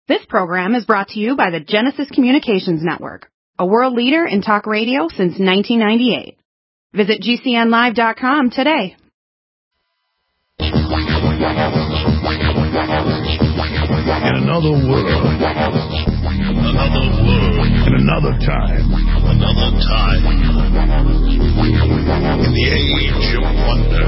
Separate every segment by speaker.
Speaker 1: This program is brought to you by the Genesis Communications Network, a world leader in talk radio since 1998. Visit GCNlive.com today.
Speaker 2: In another world, in another time, in the age of wonder,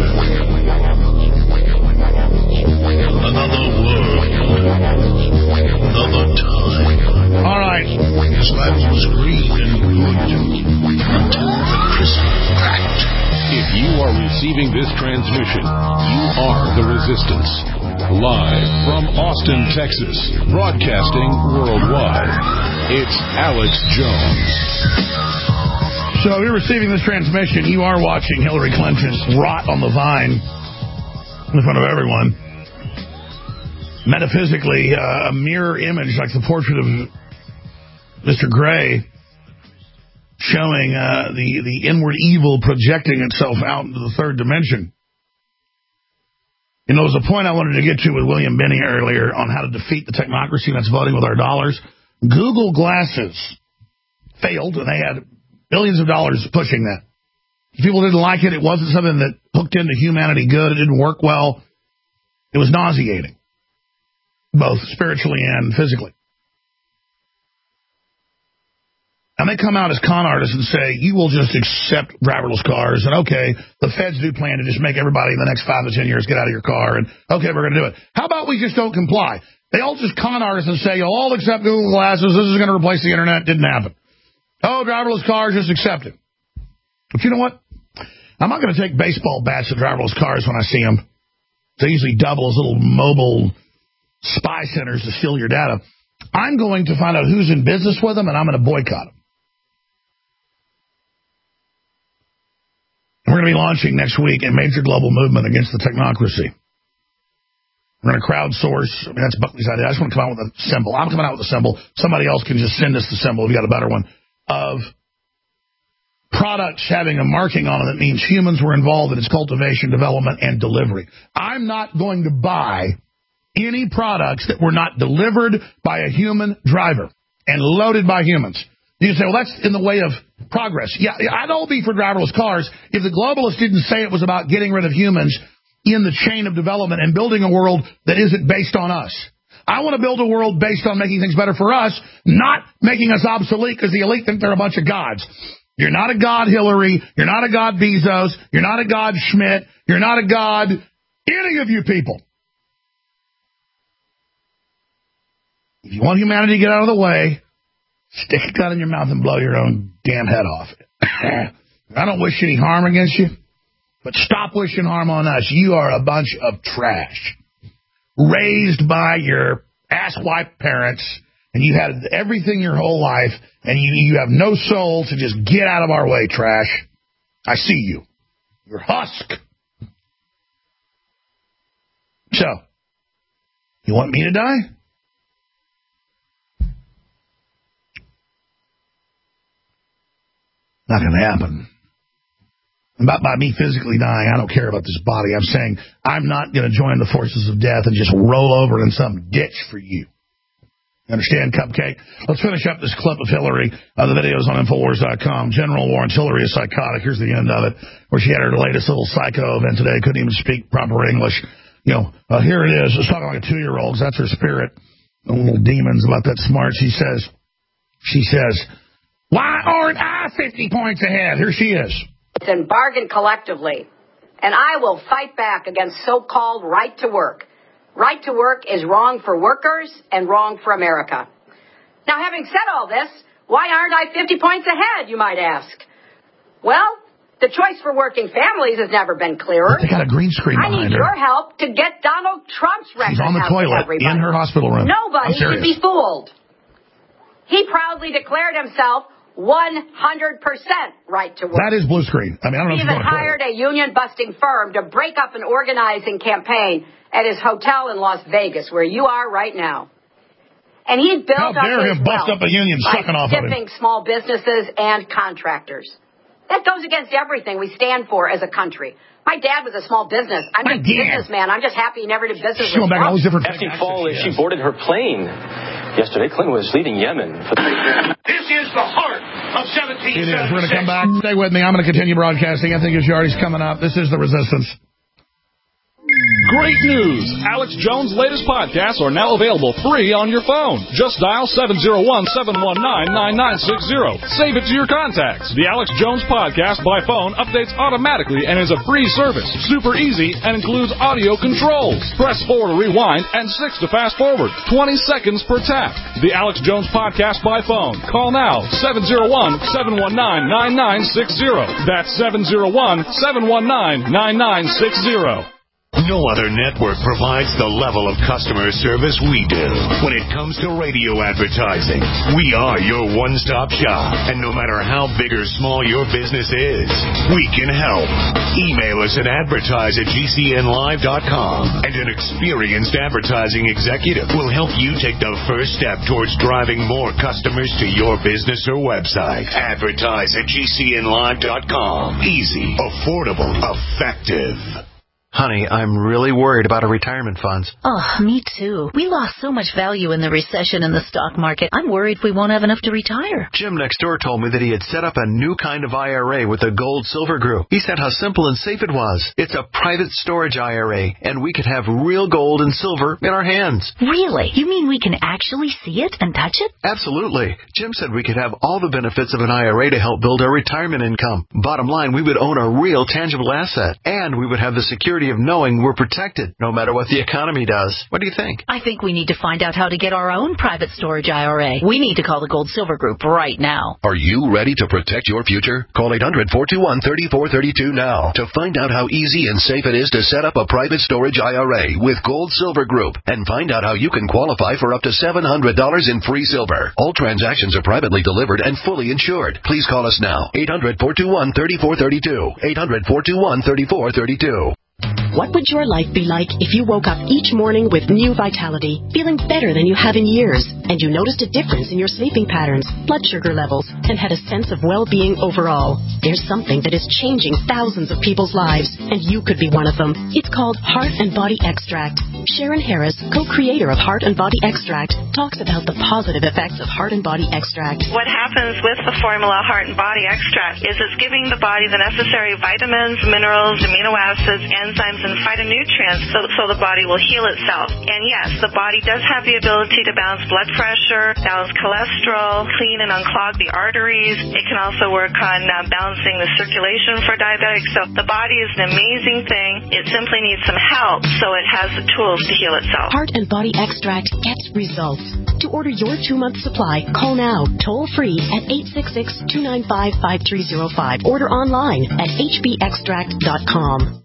Speaker 2: another world, another time. All right, his life was green and good until the crystal cracked.
Speaker 3: If you are receiving this transmission, you are the Resistance. Live from Austin, Texas, broadcasting worldwide, it's Alex Jones.
Speaker 2: So if you're receiving this transmission, you are watching Hillary Clinton rot on the vine in front of everyone. Metaphysically, a mirror image like the portrait of Mr. Gray, showing the inward evil projecting itself out into the third dimension. You know, there's a point I wanted to get to with William Binney earlier on how to defeat the technocracy that's voting with our dollars. Google Glasses failed, and they had billions of dollars pushing that. People didn't like it. It wasn't something that hooked into humanity good. It didn't work well. It was nauseating, both spiritually and physically. And they come out as con artists and say, you will just accept driverless cars, and okay, the feds do plan to just make everybody in the next 5 to 10 years get out of your car, and okay, we're going to do it. How about we just don't comply? They all just con artists and say, you'll all accept Google Glasses, this is going to replace the internet. Didn't happen. Oh, driverless cars, just accept it. But you know what? I'm not going to take baseball bats to driverless cars when I see them. They usually double as little mobile spy centers to steal your data. I'm going to find out who's in business with them, and I'm going to boycott them. We're going to be launching next week a major global movement against the technocracy. We're going to crowdsource. I mean, that's Buckley's idea. I just want to come out with a symbol. I'm coming out with a symbol. Somebody else can just send us the symbol if you got a better one. Of products having a marking on it that means humans were involved in its cultivation, development, and delivery. I'm not going to buy any products that were not delivered by a human driver and loaded by humans. You say, well, that's in the way of progress. Yeah, I'd all be for driverless cars if the globalists didn't say it was about getting rid of humans in the chain of development and building a world that isn't based on us. I want to build a world based on making things better for us, not making us obsolete because the elite think they're a bunch of gods. You're not a god, Hillary. You're not a god, Bezos. You're not a god, Schmidt. You're not a god, any of you people. If you want humanity to get out of the way, stick a gun in your mouth and blow your own damn head off. I don't wish any harm against you, but stop wishing harm on us. You are a bunch of trash. Raised by your asswipe parents, and you had everything your whole life, and you have no soul to just get out of our way, trash. I see you. You're husk. So, you want me to die? Not going to happen. About by me physically dying, I don't care about this body. I'm saying I'm not going to join the forces of death and just roll over in some ditch for you. Understand, Cupcake? Let's finish up this clip of Hillary. The video's on Infowars.com. General warns Hillary is psychotic. Here's the end of it, where she had her latest little psycho event today. Couldn't even speak proper English. You know, here it is. It's talking like a 2-year-old. That's her spirit. The little demons about that smart. She says, why aren't I 50 points ahead? Here she is.
Speaker 4: And bargain collectively. And I will fight back against so-called right to work. Right to work is wrong for workers and wrong for America. Now, having said all this, why aren't I 50 points ahead, you might ask? Well, the choice for working families has never been clearer.
Speaker 2: They got a green screen behind her.
Speaker 4: I need your help to get Donald Trump's record.
Speaker 2: She's on the toilet in her hospital room.
Speaker 4: Nobody should be fooled. He proudly declared himself 100% right to work.
Speaker 2: That is blue screen. I mean, I don't know if
Speaker 4: he even hired a union-busting firm to break up an organizing campaign at his hotel in Las Vegas, where you are right now. And he built up his wealth
Speaker 2: up a union
Speaker 4: by
Speaker 2: sucking off
Speaker 4: stiffing small businesses and contractors. That goes against everything we stand for as a country. My dad was a small business. I'm a businessman. I'm just happy he never did business with Trump.
Speaker 5: After fall, she boarded her plane. yesterday. Clinton was leading Yemen.
Speaker 2: This is the heart of 1776. It is. We're going to come back. Stay with me. I'm going to continue broadcasting. Anthony Gucciardi's coming up. This is The Resistance.
Speaker 6: Great news! Alex Jones' latest podcasts are now available free on your phone. Just dial 701-719-9960. Save it to your contacts. The Alex Jones podcast by phone updates automatically and is a free service. Super easy and includes audio controls. Press 4 to rewind and 6 to fast forward. 20 seconds per tap. The Alex Jones podcast by phone. Call now. 701-719-9960. That's 701-719-9960.
Speaker 7: No other network provides the level of customer service we do. When it comes to radio advertising, we are your one-stop shop. And no matter how big or small your business is, we can help. Email us at advertise@gcnlive.com, and an experienced advertising executive will help you take the first step towards driving more customers to your business or website. Advertise@gcnlive.com. Easy, affordable, effective.
Speaker 8: Honey, I'm really worried about our retirement funds.
Speaker 9: Oh, me too. We lost so much value in the recession in the stock market. I'm worried we won't have enough to retire.
Speaker 8: Jim next door told me that he had set up a new kind of IRA with the Gold Silver Group. He said how simple and safe it was. It's a private storage IRA, and we could have real gold and silver in our hands.
Speaker 9: Really? You mean we can actually see it and touch it?
Speaker 8: Absolutely. Jim said we could have all the benefits of an IRA to help build our retirement income. Bottom line, we would own a real tangible asset, and we would have the security of knowing we're protected no matter what the economy does. What do you think?
Speaker 9: I think we need to find out how to get our own private storage IRA. We need to call the Gold Silver Group right now.
Speaker 10: Are you ready to protect your future? Call 800-421-3432 now to find out how easy and safe it is to set up a private storage IRA with Gold Silver Group, and find out how you can qualify for up to $700 in free silver. All transactions are privately delivered and fully insured. Please call us now. 800-421-3432. 800-421-3432.
Speaker 11: What would your life be like if you woke up each morning with new vitality, feeling better than you have in years, and you noticed a difference in your sleeping patterns, blood sugar levels, and had a sense of well-being overall? There's something that is changing thousands of people's lives, and you could be one of them. It's called Heart and Body Extract. Sharon Harris, co-creator of Heart and Body Extract, talks about the positive effects of Heart and Body Extract.
Speaker 12: What happens with the formula Heart and Body Extract is it's giving the body the necessary vitamins, minerals, amino acids, enzymes, and phytonutrients so the body will heal itself. And yes, the body does have the ability to balance blood pressure, balance cholesterol, clean and unclog the arteries. It can also work on balancing the circulation for diabetics. So the body is an amazing thing. It simply needs some help so it has the tools to heal itself.
Speaker 11: Heart and Body Extract gets results. To order your 2-month supply, call now, toll free at 866-295-5305. Order online at hbextract.com.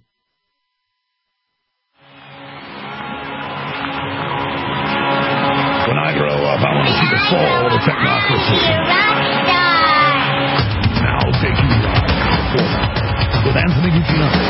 Speaker 2: When I grow up, I want to see the fall of the technocracy. Now I'll take you live with Anthony Gucciardi.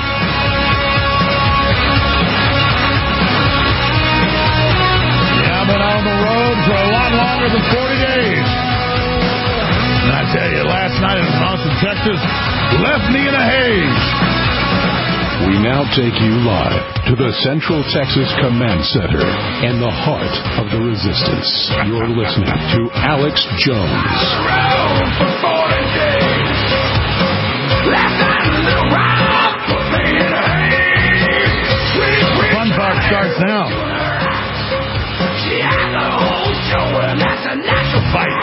Speaker 2: Yeah, I've been on the road for a lot longer than 40 days. And I tell you, last night in Austin, Texas, left me in a haze.
Speaker 3: We now take you live to the Central Texas Command Center in the heart of the resistance. You're listening to Alex Jones.
Speaker 2: The fun part starts now. Fight.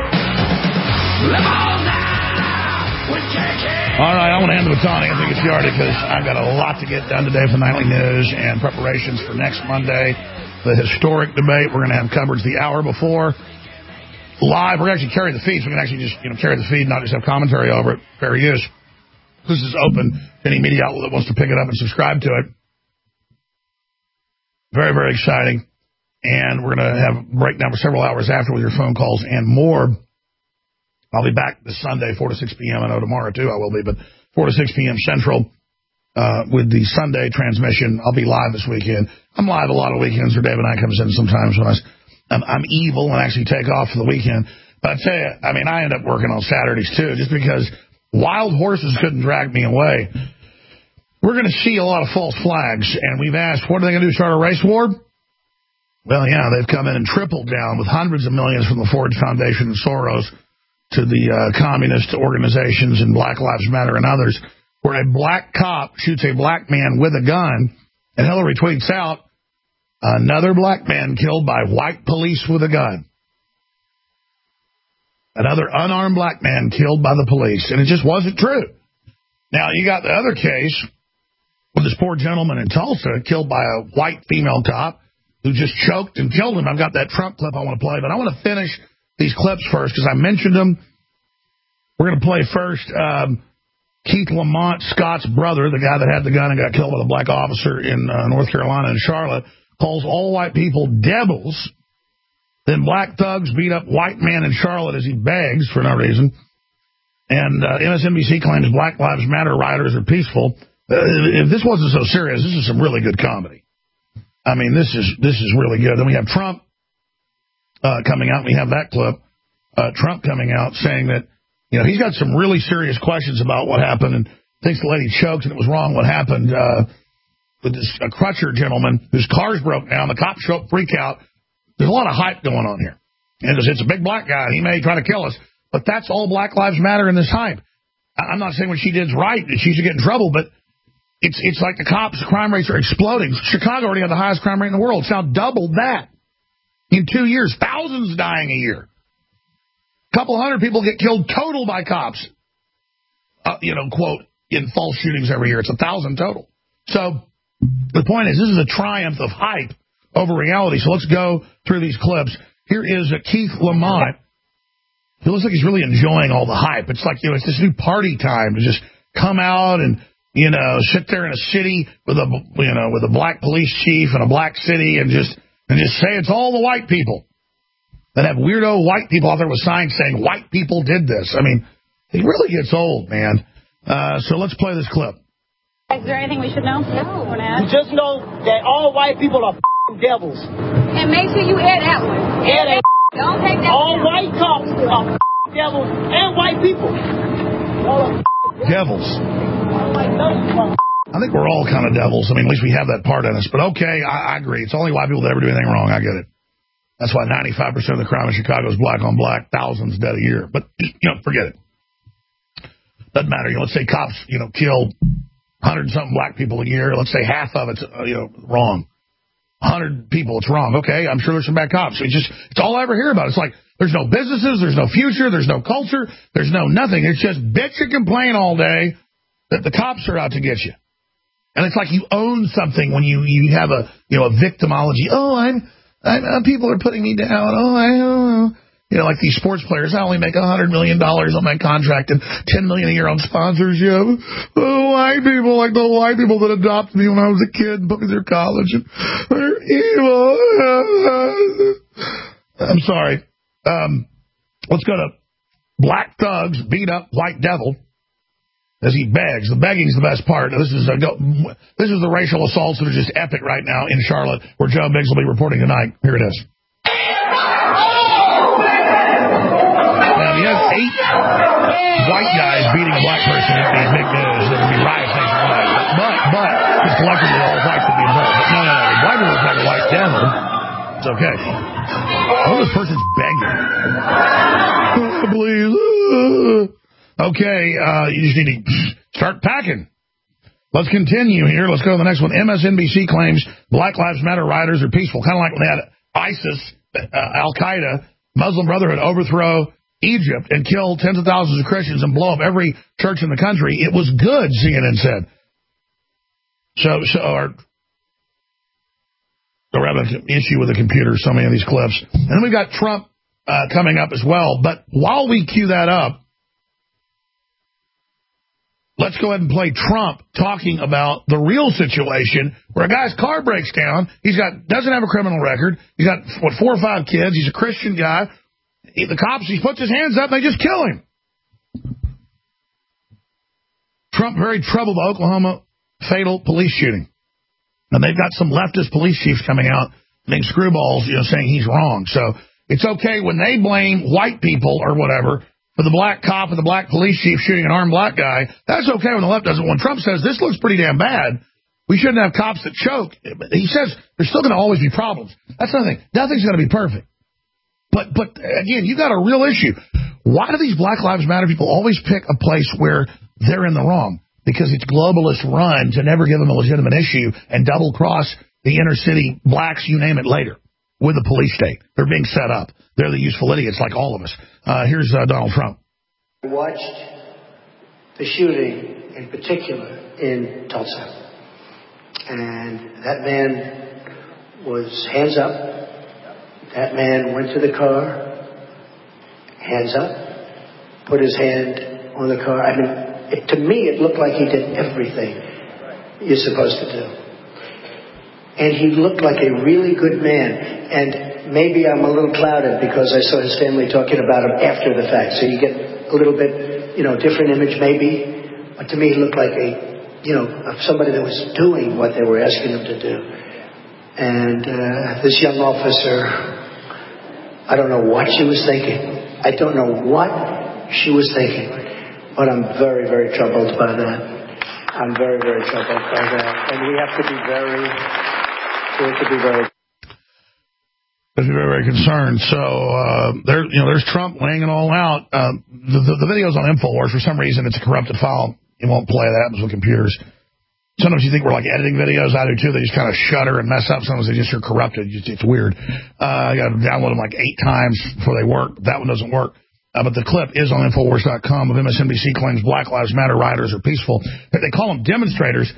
Speaker 2: All right, I want to hand the baton to Anthony Gucciardi because I've got a lot to get done today for Nightly News and preparations for next Monday, the historic debate. We're going to have coverage the hour before. Live, we're going to actually carry the feed, so we can actually just carry the feed, not just have commentary over it. Fair use. This is open to any media outlet that wants to pick it up and subscribe to it. Very, very exciting. And we're going to have a breakdown for several hours after with your phone calls and more. I'll be back this Sunday, 4 to 6 p.m. I know tomorrow, too, I will be, but 4 to 6 p.m. Central with the Sunday transmission. I'll be live this weekend. I'm live a lot of weekends, or Dave and I comes in sometimes when I'm evil and actually take off for the weekend. But I tell you, I mean, I end up working on Saturdays, too, just because wild horses couldn't drag me away. We're going to see a lot of false flags, and we've asked, what are they going to do, start a race war? Well, yeah, they've come in and tripled down with hundreds of millions from the Ford Foundation and Soros to the communist organizations and Black Lives Matter and others, where a black cop shoots a black man with a gun, and Hillary tweets out, another black man killed by white police with a gun. Another unarmed black man killed by the police. And it just wasn't true. Now, you got the other case with this poor gentleman in Tulsa killed by a white female cop who just choked and killed him. I've got that Trump clip I want to play, but I want to finish these clips first because I mentioned them. We're going to play first Keith Lamont, Scott's brother, the guy that had the gun and got killed by the black officer in North Carolina and Charlotte, calls all white people devils. Then black thugs beat up white man in Charlotte as he begs for no reason. And MSNBC claims Black Lives Matter rioters are peaceful. If this wasn't so serious, this is some really good comedy. I mean, this is really good. Then we have Trump coming out. We have that clip. Trump coming out saying that, you know, he's got some really serious questions about what happened and thinks the lady choked and it was wrong what happened with this Crutcher gentleman whose cars broke down. The cops show up, freak out. There's a lot of hype going on here. And it's a big black guy. He may try to kill us. But that's all Black Lives Matter in this hype. I'm not saying what she did is right. She should get in trouble. But it's like the cops' crime rates are exploding. Chicago already had the highest crime rate in the world. It's now doubled that in 2 years. Thousands dying a year. A couple hundred people get killed total by cops. Quote, in false shootings every year. It's 1,000 total. So the point is, this is a triumph of hype over reality. So let's go through these clips. Here is Keith Lamont. He looks like he's really enjoying all the hype. It's like, it's this new party time to just come out and, sit there in a city with a black police chief and a black city and just say it's all the white people that have weirdo white people out there with signs saying white people did this. I mean, it really gets old, man. So let's play this clip.
Speaker 5: Is there anything we should know? No.
Speaker 13: We just know that all white people are devils.
Speaker 5: And make sure you add that one.
Speaker 13: Add that.
Speaker 5: Don't take that.
Speaker 13: All white cops are devils and white people.
Speaker 2: Devils. I think we're all kind of devils. I mean, at least we have that part in us. But okay, I agree. It's only white people that ever do anything wrong. I get it. That's why 95% of the crime in Chicago is black on black. Thousands dead a year. But, forget it. Doesn't matter. Let's say cops, kill 100-something black people a year. Let's say half of it's, wrong. 100 people, it's wrong. Okay, I'm sure there's some bad cops. It's all I ever hear about. It's like there's no businesses, there's no future, there's no culture, there's no nothing. It's just bitch and complain all day that the cops are out to get you. And it's like you own something when you have a victimology. Oh, I'm people are putting me down. Oh, I don't know. Like these sports players, I only make $100 million on my contract and $10 million a year on sponsorship. Oh, white people, like the white people that adopted me when I was a kid and put me through college. And they're evil. I'm sorry. Let's go to black thugs beat up white devil as he begs. The begging is the best part. This is the racial assaults that are just epic right now in Charlotte, where Joe Biggs will be reporting tonight. Here it is. Now, you have 8 white guys beating a black person. It'd be big news. There would be riots nationwide. But just collectively, all whites would be involved. But no. The black people look like a white devil. It's okay. Oh, this person's begging. Please. Okay, you just need to start packing. Let's continue here. Let's go to the next one. MSNBC claims Black Lives Matter rioters are peaceful. Kind of like when they had ISIS, Al-Qaeda, Muslim Brotherhood overthrow Egypt and kill tens of thousands of Christians and blow up every church in the country. It was good, CNN said. We're having an issue with the computer, so many of these clips. And then we've got Trump coming up as well. But while we cue that up, let's go ahead and play Trump talking about the real situation where a guy's car breaks down. Doesn't have a criminal record. He's got, 4 or 5 kids. He's a Christian guy. The cops, he puts his hands up and they just kill him. Trump very troubled by Oklahoma fatal police shooting. And they've got some leftist police chiefs coming out being screwballs, saying he's wrong. So it's okay when they blame white people or whatever for the black cop or the black police chief shooting an armed black guy. That's okay when the left does it. When Trump says this looks pretty damn bad, We shouldn't have cops that choke. He says there's still going to always be problems. That's another thing. Nothing's going to be perfect. But again, you got a real issue. Why do these Black Lives Matter people always pick a place where they're in the wrong? Because it's globalist run to never give them a legitimate issue and double-cross the inner-city blacks, you name it, later with the police state. They're being set up. They're the useful idiots like all of us. Here's Donald Trump.
Speaker 14: I watched the shooting in particular in Tulsa. And that man was hands up. That man went to the car, hands up, put his hand on the car. I mean, to me, it looked like he did everything you're supposed to do. And he looked like a really good man. And maybe I'm a little clouded because I saw his family talking about him after the fact. So you get a little bit, different image maybe. But to me, he looked like of somebody that was doing what they were asking him to do. And this young officer, I don't know what she was thinking. I don't know what she was thinking. But I'm very, very troubled by that. I'm very, very troubled by that. And we have to be very
Speaker 2: concerned. So there's Trump laying it all out. The video's on InfoWars. For some reason, it's a corrupted file. It won't play. That happens with computers. Sometimes you think we're like editing videos. I do too. They just kind of shutter and mess up. Sometimes they just are corrupted. It's weird. I got to download them like 8 times before they work. That one doesn't work. But the clip is on Infowars.com of MSNBC claims Black Lives Matter rioters are peaceful. They call them demonstrators.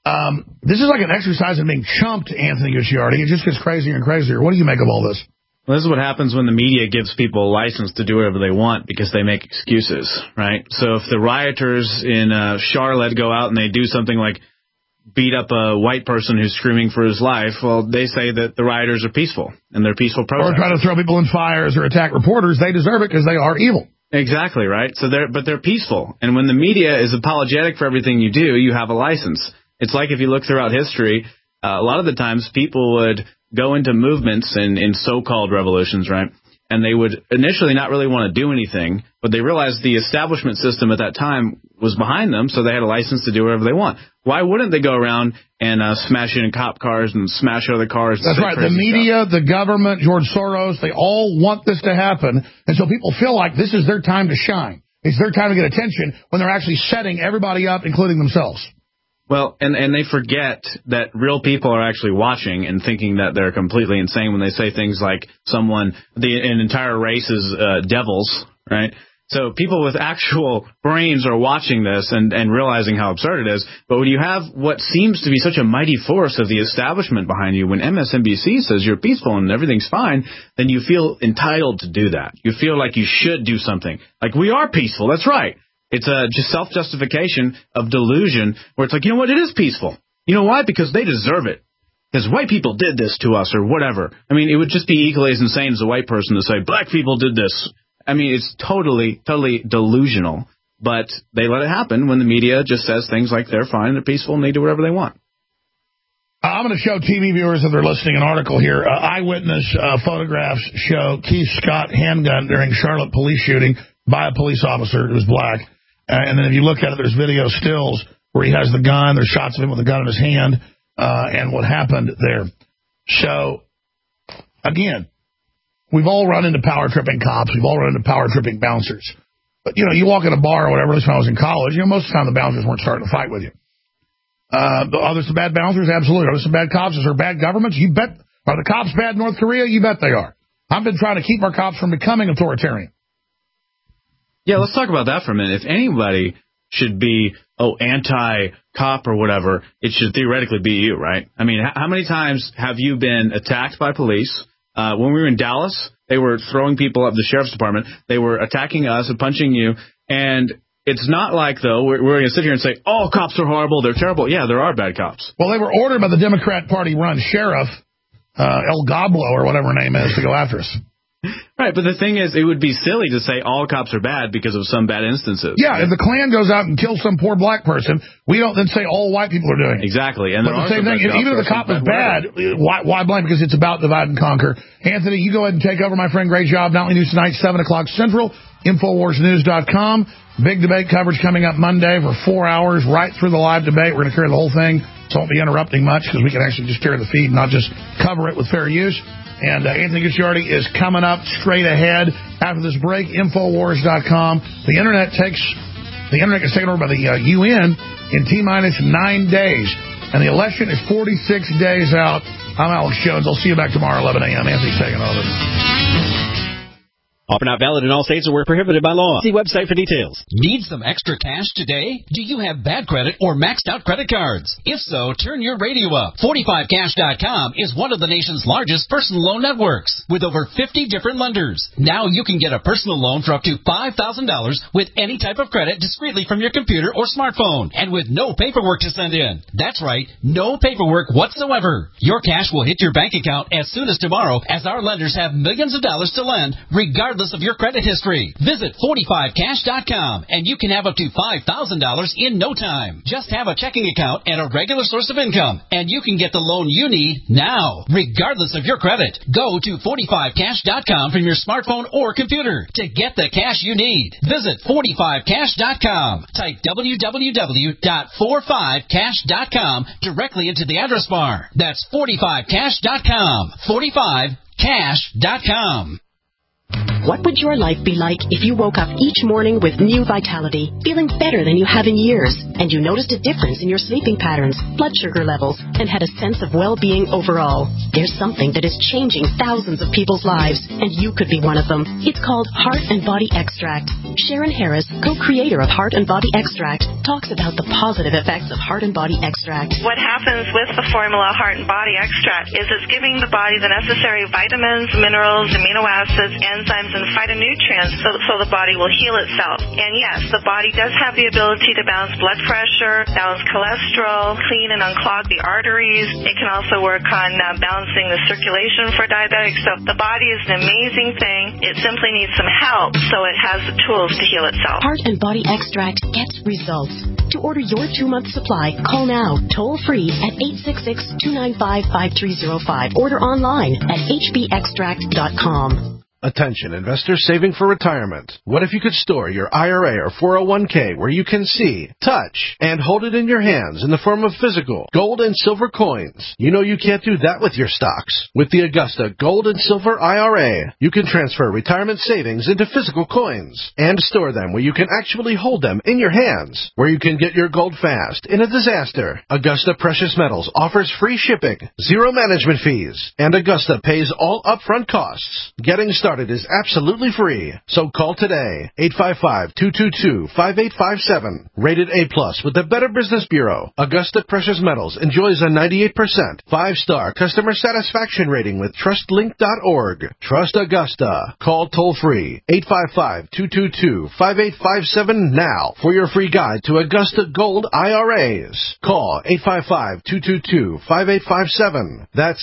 Speaker 2: This is like an exercise in being chumped, Anthony Gucciardi. It just gets crazier and crazier. What do you make of all this?
Speaker 15: Well, this is what happens when the media gives people a license to do whatever they want because they make excuses, right? So if the rioters in Charlotte go out and they do something like beat up a white person who's screaming for his life, well, they say that the rioters are peaceful and they're peaceful protesters.
Speaker 2: Or try to throw people in fires or attack reporters. They deserve it because they are evil.
Speaker 15: Exactly, right? So they're peaceful. And when the media is apologetic for everything you do, you have a license. It's like if you look throughout history, a lot of the times people would go into movements in so-called revolutions, right? And they would initially not really want to do anything, but they realized the establishment system at that time was behind them, so they had a license to do whatever they want. Why wouldn't they go around and smash into cop cars and smash other cars?
Speaker 2: That's right. The media, the government, George Soros, they all want this to happen, and so people feel like this is their time to shine. It's their time to get attention when they're actually setting everybody up, including themselves.
Speaker 15: Well, and they forget that real people are actually watching and thinking that they're completely insane when they say things like an entire race is devils, right? So people with actual brains are watching this and realizing how absurd it is. But when you have what seems to be such a mighty force of the establishment behind you, when MSNBC says you're peaceful and everything's fine, then you feel entitled to do that. You feel like you should do something. Like, we are peaceful, that's right. It's just self-justification of delusion where it's like, you know what, it is peaceful. You know why? Because they deserve it. Because white people did this to us or whatever. I mean, it would just be equally as insane as a white person to say, black people did this. I mean, it's totally delusional. But they let it happen when the media just says things like they're fine, they're peaceful, and they do whatever they want.
Speaker 2: I'm going to show TV viewers, if they're listening, an article here. Eyewitness photographs show Keith Scott handgun during Charlotte police shooting by a police officer who was black. And then if you look at it, there's video stills where he has the gun. There's shots of him with the gun in his hand and what happened there. So, again, we've all run into power-tripping cops. We've all run into power-tripping bouncers. But, you walk in a bar or whatever, at least when I was in college, most of the time the bouncers weren't starting to fight with you. Are there some bad bouncers? Absolutely. Are there some bad cops? Is there bad governments? You bet. Are the cops bad in North Korea? You bet they are. I've been trying to keep our cops from becoming authoritarian.
Speaker 15: Yeah, let's talk about that for a minute. If anybody should be, anti-cop or whatever, it should theoretically be you, right? I mean, how many times have you been attacked by police? When we were in Dallas, they were throwing people up the sheriff's department. They were attacking us and punching you. And it's not like, though, we're going to sit here and say, all cops are horrible, they're terrible. Yeah, there are bad cops.
Speaker 2: Well, they were ordered by the Democrat Party-run sheriff, El Goblo or whatever her name is, to go after us.
Speaker 15: Right, but the thing is, it would be silly to say all cops are bad because of some bad instances.
Speaker 2: Yeah, if the Klan goes out and kills some poor black person, we don't then say all white people are doing it.
Speaker 15: Exactly. And
Speaker 2: but the same thing, even if the cop is bad, why blame? Because it's about divide and conquer. Anthony, you go ahead and take over, my friend. Great job. Nightly News tonight, 7 o'clock Central, InfoWarsNews.com. Big debate coverage coming up Monday for 4 hours, right through the live debate. We're going to carry the whole thing so I won't be interrupting much because we can actually just carry the feed and not just cover it with fair use. And Anthony Gucciardi is coming up straight ahead after this break. Infowars.com. The internet gets taken over by the UN in T-minus 9 days. And the election is 46 days out. I'm Alex Jones. I'll see you back tomorrow, 11 a.m. Anthony's taking over.
Speaker 16: Offer not valid in all states or where prohibited by law. See website for details.
Speaker 17: Need some extra cash today? Do you have bad credit or maxed out credit cards? If so, turn your radio up. 45cash.com is one of the nation's largest personal loan networks with over 50 different lenders. Now you can get a personal loan for up to $5,000 with any type of credit discreetly from your computer or smartphone and with no paperwork to send in. That's right, no paperwork whatsoever. Your cash will hit your bank account as soon as tomorrow as our lenders have millions of dollars to lend regardless of your credit history. Visit 45cash.com and you can have up to $5,000 in no time. Just have a checking account and a regular source of income and you can get the loan you need now, regardless of your credit. Go to 45cash.com from your smartphone or computer to get the cash you need. Visit 45cash.com. Type www.45cash.com directly into the address bar. That's 45cash.com. 45cash.com.
Speaker 11: What would your life be like if you woke up each morning with new vitality, feeling better than you have in years, and you noticed a difference in your sleeping patterns, blood sugar levels, and had a sense of well-being overall? There's something that is changing thousands of people's lives, and you could be one of them. It's called Heart and Body Extract. Sharon Harris, co-creator of Heart and Body Extract, talks about the positive effects of Heart and Body Extract.
Speaker 12: What happens with the formula Heart and Body Extract is it's giving the body the necessary vitamins, minerals, amino acids, enzymes, and phytonutrients so the body will heal itself. And yes, the body does have the ability to balance blood pressure, balance cholesterol, clean and unclog the arteries. It can also work on balancing the circulation for diabetics. So the body is an amazing thing. It simply needs some help so it has the tools to heal itself.
Speaker 11: Heart and Body Extract gets results. To order your 2-month supply, call now, toll free at 866-295-5305. Order online at hbextract.com.
Speaker 18: Attention investors saving for retirement. What if you could store your IRA or 401k where you can see, touch, and hold it in your hands in the form of physical gold and silver coins? You know you can't do that with your stocks. With the Augusta Gold and Silver IRA, you can transfer retirement savings into physical coins and store them where you can actually hold them in your hands, where you can get your gold fast in a disaster. Augusta Precious Metals offers free shipping, zero management fees, and Augusta pays all upfront costs. Getting started is absolutely free. So call today, 855-222-5857. Rated A+ with the Better Business Bureau. Augusta Precious Metals enjoys a 98% 5-star customer satisfaction rating with TrustLink.org. Trust Augusta. Call toll free, 855-222-5857 now for your free guide to Augusta Gold IRAs. Call 855-222-5857. That's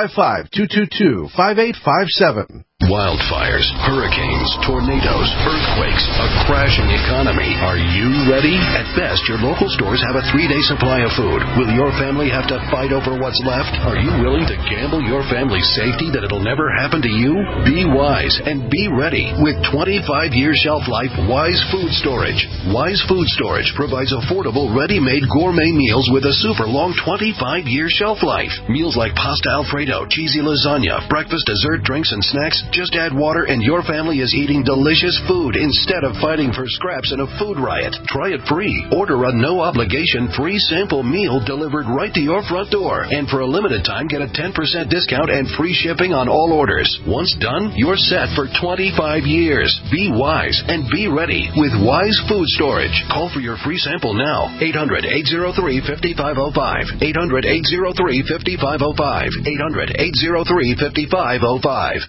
Speaker 18: 855-222-5857.
Speaker 10: Wildfires, hurricanes, tornadoes, earthquakes, a crashing economy. Are you ready? At best, your local stores have a 3-day supply of food. Will your family have to fight over what's left? Are you willing to gamble your family's safety that it'll never happen to you? Be wise and be ready with 25-year shelf life Wise Food Storage. Wise Food Storage provides affordable, ready-made gourmet meals with a super long 25-year shelf life. Meals like pasta Alfredo, cheesy lasagna, breakfast, dessert, drinks, and snacks. Just add water and your family is eating delicious food instead of fighting for scraps in a food riot. Try it free. Order a no-obligation free sample meal delivered right to your front door. And for a limited time, get a 10% discount and free shipping on all orders. Once done, you're set for 25 years. Be wise and be ready with Wise Food Storage. Call for your free sample now. 800-803-5505. 800-803-5505. 800-803-5505.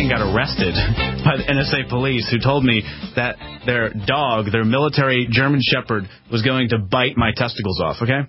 Speaker 15: even got arrested by the NSA police, who told me that their dog, their military German Shepherd, was going to bite my testicles off, okay?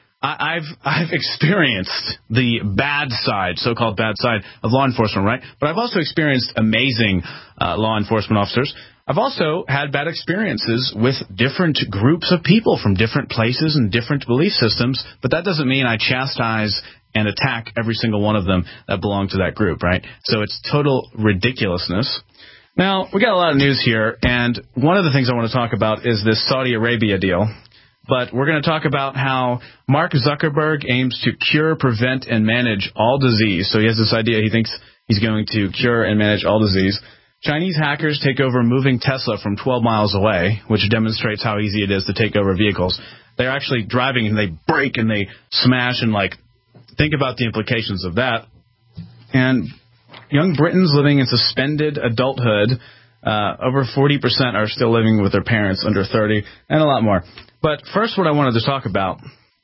Speaker 15: I've experienced the bad side, so-called bad side, of law enforcement, right? But I've also experienced amazing law enforcement officers. I've also had bad experiences with different groups of people from different places and different belief systems, but that doesn't mean I chastise and attack every single one of them that belong to that group, right? So it's total ridiculousness. Now, we got a lot of news here, and one of the things I want to talk about is this Saudi Arabia deal. But we're going to talk about how Mark Zuckerberg aims to cure, prevent, and manage all disease. So he has this idea. He thinks he's going to cure and manage all disease. Chinese hackers take over moving Tesla from 12 miles away, which demonstrates how easy it is to take over vehicles. They're actually driving, and they brake, and they smash, and, like, think about the implications of that. And young Britons living in suspended adulthood, over 40% are still living with their parents under 30, and a lot more. But first, what I wanted to talk about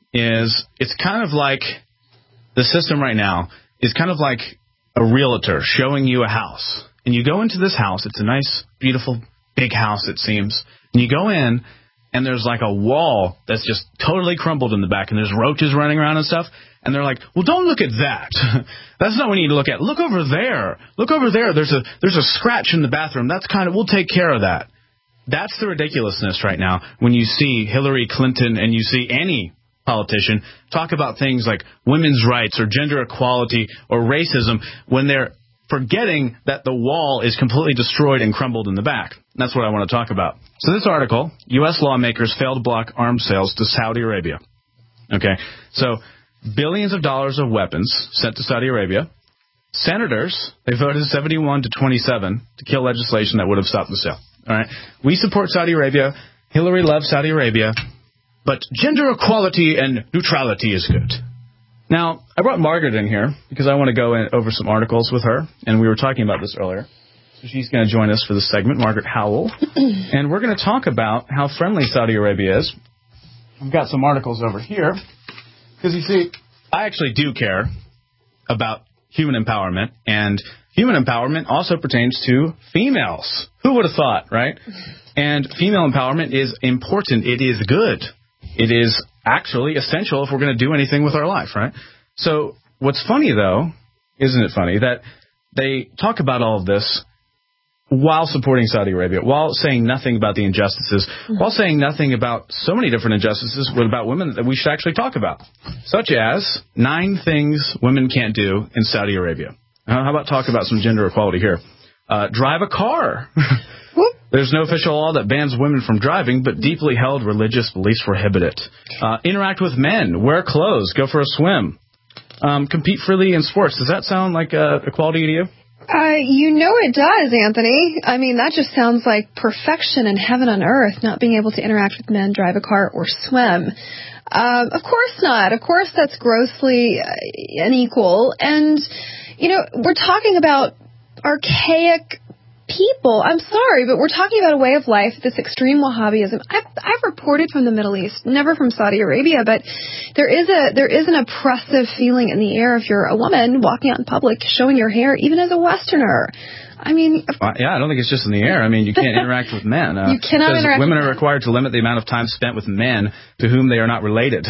Speaker 15: is it's kind of like the system right now is kind of like a realtor showing you a house. And you go into this house. It's a nice, beautiful, big house, it seems. And you go in, and there's like a wall that's just totally crumbled in the back, and there's roaches running around and stuff. And they're like, well, don't look at that. That's not what we need to look at. Look over there. Look over there. There's a scratch in the bathroom. That's we'll take care of that. That's the ridiculousness right now when you see Hillary Clinton and you see any politician talk about things like women's rights or gender equality or racism when they're forgetting that the wall is completely destroyed and crumbled in the back. That's what I want to talk about. So this article, U.S. lawmakers fail to block arms sales to Saudi Arabia. Okay, so billions of dollars of weapons sent to Saudi Arabia. Senators, they voted 71 to 27 to kill legislation that would have stopped the sale. All right. We support Saudi Arabia. Hillary loves Saudi Arabia. But gender equality and neutrality is good. Now, I brought Margaret in here because I want to go over some articles with her. And we were talking about this earlier. So she's going to join us for this segment, Margaret Howell. And we're going to talk about how friendly Saudi Arabia is. I've got some articles over here. Because, you see, I actually do care about human empowerment, and human empowerment also pertains to females. Who would have thought, right? And female empowerment is important. It is good. It is actually essential if we're going to do anything with our life, right? So what's funny, though, isn't it funny, that they talk about all of this while supporting Saudi Arabia, while saying nothing about the injustices, while saying nothing about so many different injustices about women that we should actually talk about, such as 9 things women can't do in Saudi Arabia. How about talk about some gender equality here? Drive a car. There's no official law that bans women from driving, but deeply held religious beliefs prohibit it. Interact with men. Wear clothes. Go for a swim. Compete freely in sports. Does that sound like equality to you?
Speaker 19: You know it does, Anthony. I mean, that just sounds like perfection in heaven on earth, not being able to interact with men, drive a car, or swim. Of course not. Of course that's grossly unequal. And, you know, we're talking about archaic people. I'm sorry, but we're talking about a way of life, this extreme Wahhabism. I've reported from the Middle East, never from Saudi Arabia, but there is an oppressive feeling in the air if you're a woman walking out in public, showing your hair, even as a Westerner. I mean,
Speaker 15: yeah, I don't think it's just in the air. I mean, you can't interact with men.
Speaker 19: You cannot interact.
Speaker 15: Women are required to limit the amount of time spent with men to whom they are not related.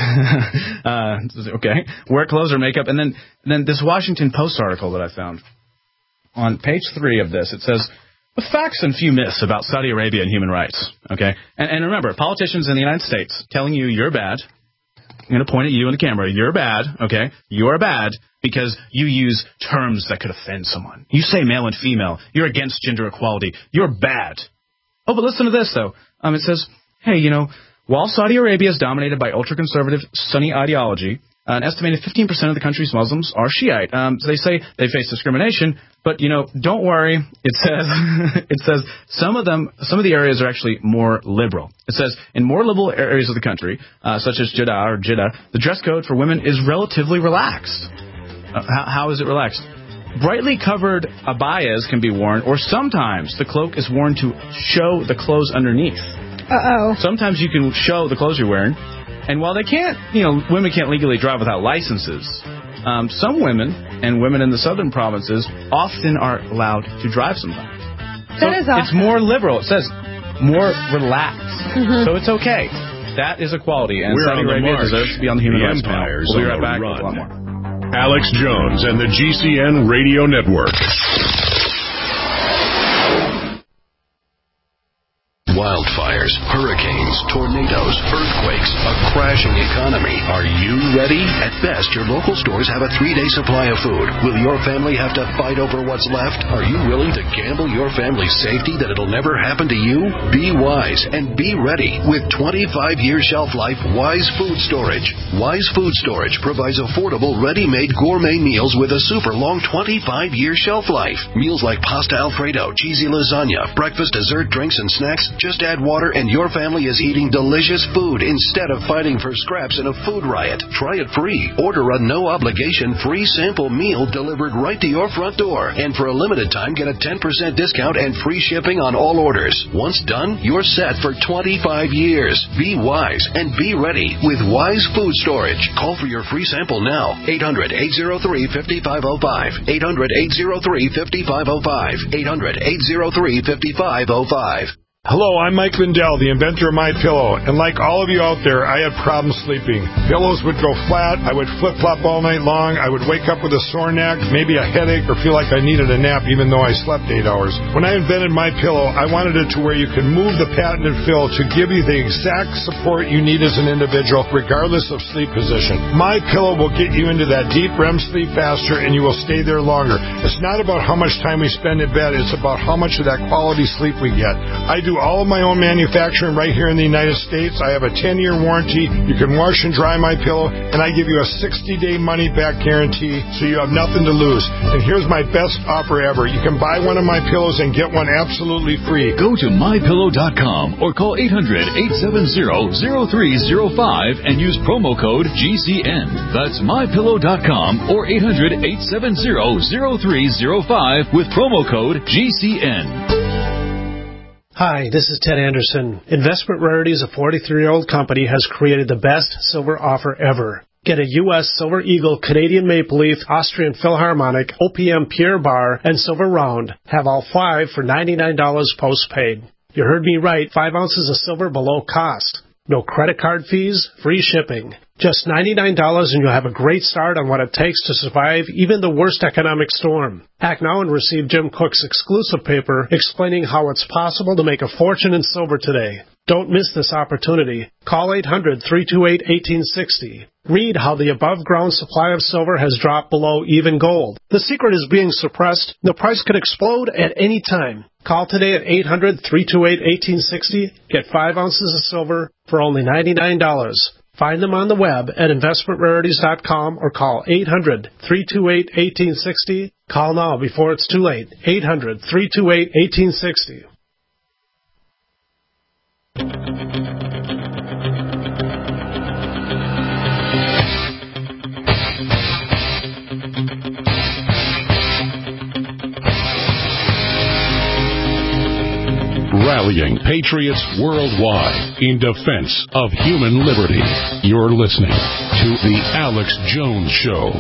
Speaker 15: Okay, wear clothes or makeup, and then this Washington Post article that I found on page 3 of this, it says, "With facts and few myths about Saudi Arabia and human rights." Okay, and remember, politicians in the United States telling you you're bad. I'm going to point at you in the camera. You're bad. Okay, you are bad. Because you use terms that could offend someone. You say male and female. You're against gender equality. You're bad. Oh, but listen to this, though. It says, hey, you know, while Saudi Arabia is dominated by ultra-conservative Sunni ideology, an estimated 15% of the country's Muslims are Shiite. So they say they face discrimination, but, you know, don't worry. It says some of the areas are actually more liberal. It says in more liberal areas of the country, such as Jeddah, the dress code for women is relatively relaxed. How is it relaxed? Brightly covered abayas can be worn, or sometimes the cloak is worn to show the clothes underneath. Sometimes you can show the clothes you're wearing. And while they can't, you know, women can't legally drive without licenses, some women and women in the southern provinces often are allowed to drive sometimes.
Speaker 19: That is awesome.
Speaker 15: It's more liberal. It says more relaxed. So it's okay. That is equality, and Saudi Arabia deserves to be on the Human Rights Panel. We'll be right back with a lot more.
Speaker 3: Alex Jones and the GCN Radio Network. Wildfires, hurricanes, tornadoes, earthquakes, a crashing economy. Are you ready? At best, your local stores have a 3-day supply of food. Will your family have to fight over what's left? Are you willing to gamble your family's safety that it'll never happen to you? Be wise and be ready with 25-year shelf life Wise Food Storage. Wise Food Storage provides affordable, ready-made gourmet meals with a super long 25-year shelf life. Meals like pasta Alfredo, cheesy lasagna, breakfast, dessert, drinks, and snacks. Just add water and your family is eating delicious food instead of fighting for scraps in a food riot. Try it free. Order a no-obligation free sample meal delivered right to your front door. And for a limited time, get a 10% discount and free shipping on all orders. Once done, you're set for 25 years. Be wise and be ready with Wise Food Storage. Call for your free sample now. 800-803-5505. 800-803-5505. 800-803-5505.
Speaker 20: Hello, I'm Mike Lindell, the inventor of MyPillow, and like all of you out there, I had problems sleeping. Pillows would go flat, I would flip-flop all night long, I would wake up with a sore neck, maybe a headache, or feel like I needed a nap even though I slept 8 hours. When I invented MyPillow, I wanted it to where you can move the patented fill to give you the exact support you need as an individual, regardless of sleep position. MyPillow will get you into that deep REM sleep faster, and you will stay there longer. It's not about how much time we spend in bed, it's about how much of that quality sleep we get. I do all of my own manufacturing right here in the United States. I have a 10-year warranty. You can wash and dry my pillow, and I give you a 60-day money-back guarantee, so you have nothing to lose. And here's my best offer ever. You can buy one of my pillows and get one absolutely free.
Speaker 21: Go to MyPillow.com or call 800-870-0305 and use promo code GCN. That's MyPillow.com or 800-870-0305 with promo code GCN.
Speaker 22: Hi, this is Ted Anderson. Investment Rarities, a 43-year-old company, has created the best silver offer ever. Get a U.S. Silver Eagle, Canadian Maple Leaf, Austrian Philharmonic, OPM Pierre Bar, and Silver Round. Have all 5 for $99 postpaid. You heard me right, 5 ounces of silver below cost. No credit card fees, free shipping. Just $99 and you'll have a great start on what it takes to survive even the worst economic storm. Act now and receive Jim Cook's exclusive paper explaining how it's possible to make a fortune in silver today. Don't miss this opportunity. Call 800-328-1860. Read how the above-ground supply of silver has dropped below even gold. The secret is being suppressed. The price could explode at any time. Call today at 800-328-1860. Get 5 ounces of silver for only $99. Find them on the web at investmentrarities.com or call 800-328-1860. Call now before it's too late. 800-328-1860.
Speaker 3: Rallying patriots worldwide in defense of human liberty. You're listening to The Alex Jones Show.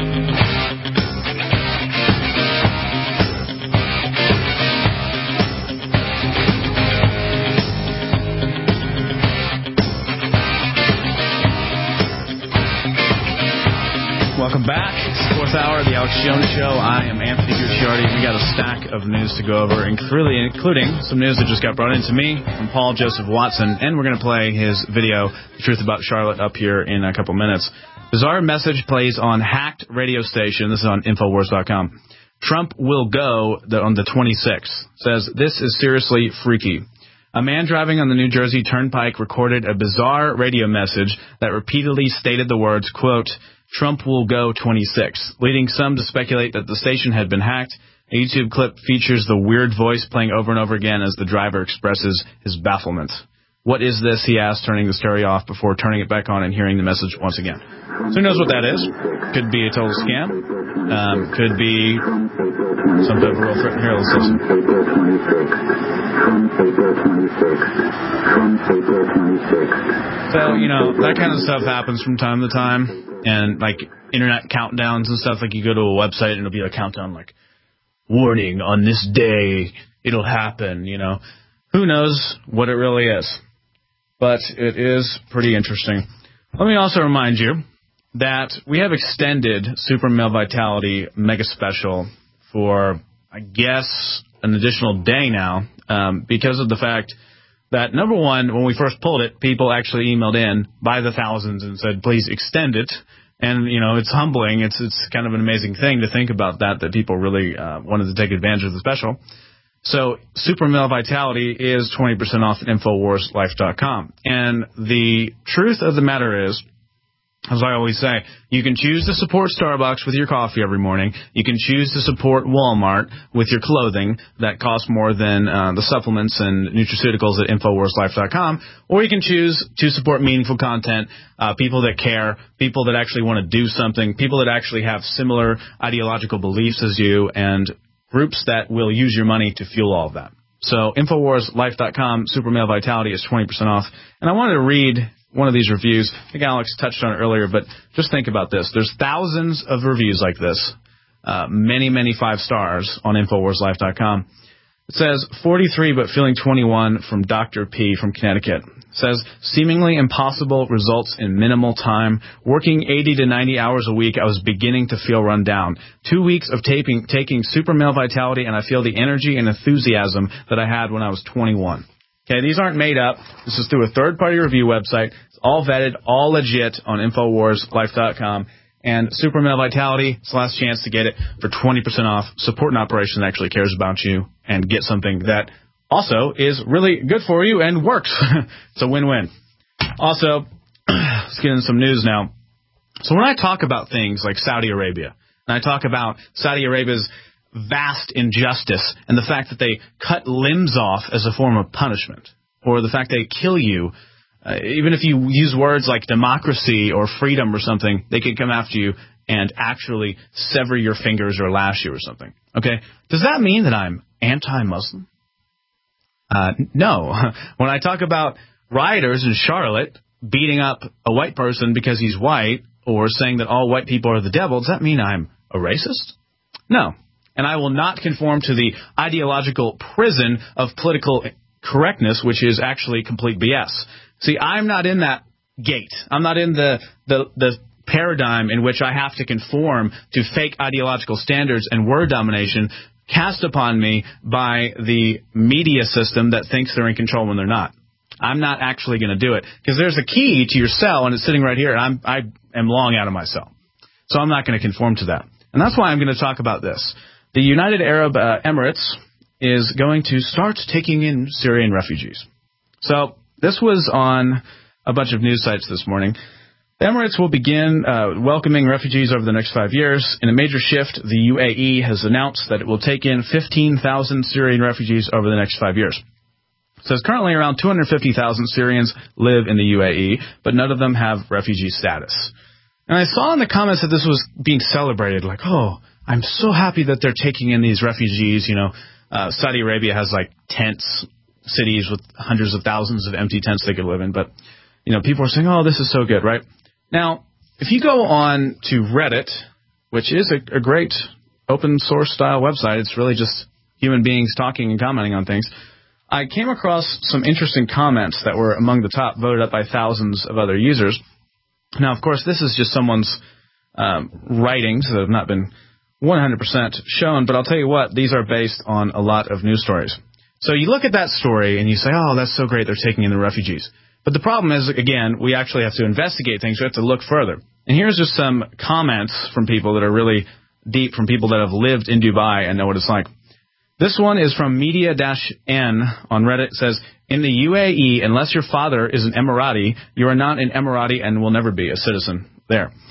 Speaker 15: Welcome back. It's the 4th hour of the Alex Jones Show. I am Anthony Gucciardi. We got a stack of news to go over, including some news that just got brought into me from Paul Joseph Watson, and we're going to play his video, The Truth About Charlotte, up here in a couple minutes. Bizarre message plays on hacked radio station. This is on Infowars.com. Trump will go on the 26th. Says, this is seriously freaky. A man driving on the New Jersey Turnpike recorded a bizarre radio message that repeatedly stated the words, quote, Trump will go 26, leading some to speculate that the station had been hacked. A YouTube clip features the weird voice playing over and over again as the driver expresses his bafflement. What is this, he asked, turning the stereo off before turning it back on and hearing the message once again. So who knows what that is? Could be a total scam. Could be some type of real threat. Here, let's listen. So, that kind of stuff happens from time to time. And, like, internet countdowns and stuff, like you go to a website and it'll be a countdown like, warning, on this day, it'll happen, Who knows what it really is? But it is pretty interesting. Let me also remind you that we have extended Super Male Vitality Mega Special for, I guess, an additional day now, because of the fact that, number one, when we first pulled it, people actually emailed in by the thousands and said, please extend it. And, it's humbling. It's kind of an amazing thing to think about that people really wanted to take advantage of the special. So Super Male Vitality is 20% off at InfoWarsLife.com. And the truth of the matter is, as I always say, you can choose to support Starbucks with your coffee every morning. You can choose to support Walmart with your clothing that costs more than the supplements and nutraceuticals at InfoWarsLife.com. Or you can choose to support meaningful content, people that care, people that actually want to do something, people that actually have similar ideological beliefs as you, and groups that will use your money to fuel all of that. So InfoWarsLife.com, Super Male Vitality is 20% off. And I wanted to read one of these reviews. I think Alex touched on it earlier, but just think about this. There's thousands of reviews like this, many, many 5 stars on InfoWarsLife.com. It says, 43 but feeling 21 from Dr. P from Connecticut. It says, seemingly impossible results in minimal time. Working 80 to 90 hours a week, I was beginning to feel run down. 2 weeks of taking Super Male Vitality, and I feel the energy and enthusiasm that I had when I was 21. Okay, these aren't made up. This is through a third-party review website. It's all vetted, all legit on InfoWarsLife.com. And Super Male Vitality, it's the last chance to get it for 20% off. Support an operation that actually cares about you and get something that also is really good for you and works. It's a win-win. Also, let's get into some news now. So when I talk about things like Saudi Arabia, and I talk about Saudi Arabia's vast injustice and the fact that they cut limbs off as a form of punishment, or the fact they kill you, even if you use words like democracy or freedom or something, they can come after you and actually sever your fingers or lash you or something. Okay? Does that mean that I'm anti-Muslim? No. When I talk about rioters in Charlotte beating up a white person because he's white, or saying that all white people are the devil, does that mean I'm a racist? No. And I will not conform to the ideological prison of political correctness, which is actually complete BS. See, I'm not in that gate. I'm not in the paradigm in which I have to conform to fake ideological standards and word domination cast upon me by the media system that thinks they're in control when they're not. I'm not actually going to do it, because there's a key to your cell, and it's sitting right here, and I am long out of my cell. So I'm not going to conform to that. And that's why I'm going to talk about this. The United Arab Emirates is going to start taking in Syrian refugees. So this was on a bunch of news sites this morning. The Emirates will begin welcoming refugees over the next 5 years. In a major shift, the UAE has announced that it will take in 15,000 Syrian refugees over the next 5 years. It says currently around 250,000 Syrians live in the UAE, but none of them have refugee status. And I saw in the comments that this was being celebrated, like, oh, I'm so happy that they're taking in these refugees. Saudi Arabia has like tents, cities with hundreds of thousands of empty tents they could live in. But, people are saying, oh, this is so good, right? Now, if you go on to Reddit, which is a great open source style website, it's really just human beings talking and commenting on things. I came across some interesting comments that were among the top, voted up by thousands of other users. Now, of course, this is just someone's writings that have not been 100% shown, but I'll tell you what, these are based on a lot of news stories. So you look at that story and you say, oh, that's so great, they're taking in the refugees. But the problem is, again, we actually have to investigate things. We have to look further. And here's just some comments from people that are really deep, from people that have lived in Dubai and know what it's like. This one is from Media-N on Reddit. It says, in the UAE, unless your father is an Emirati, you are not an Emirati and will never be a citizen there.